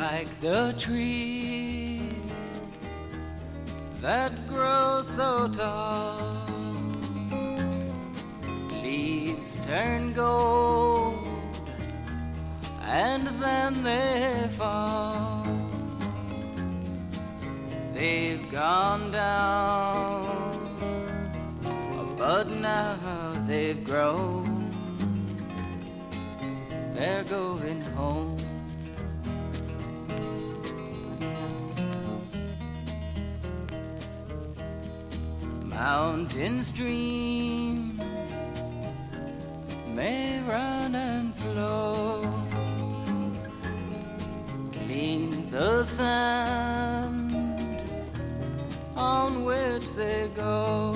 like the tree that grows so tall. Leaves turn gold and then they fall. They've gone down, but now they've grown. They're going home. Mountain streams may run and flow, clean the sand on which they go,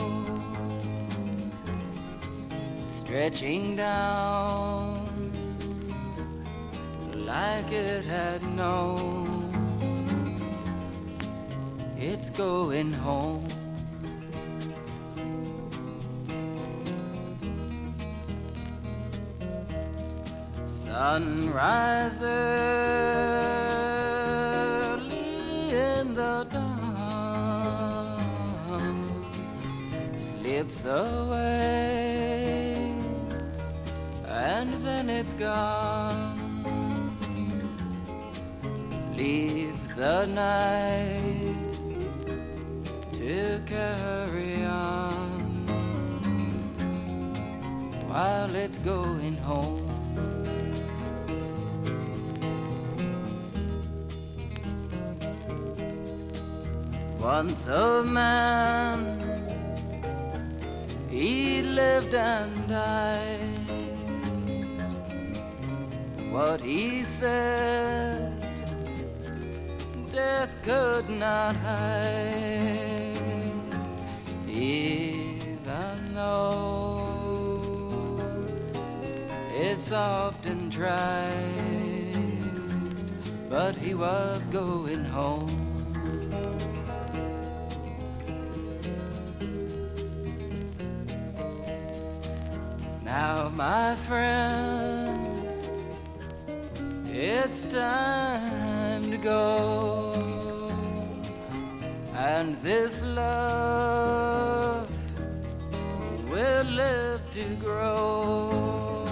stretching down like it had known. It's going home. Sunrise early in the dawn slips away and then it's gone. Leaves the night to carry on while it's going home. Once a man, he lived and died. What he said, death could not hide, even though it's often tried. But he was going home. Now, my friends, it's time to go, and this love will live to grow,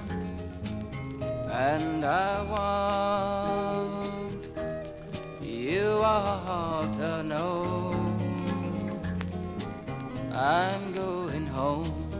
and I want you all to know I'm going home.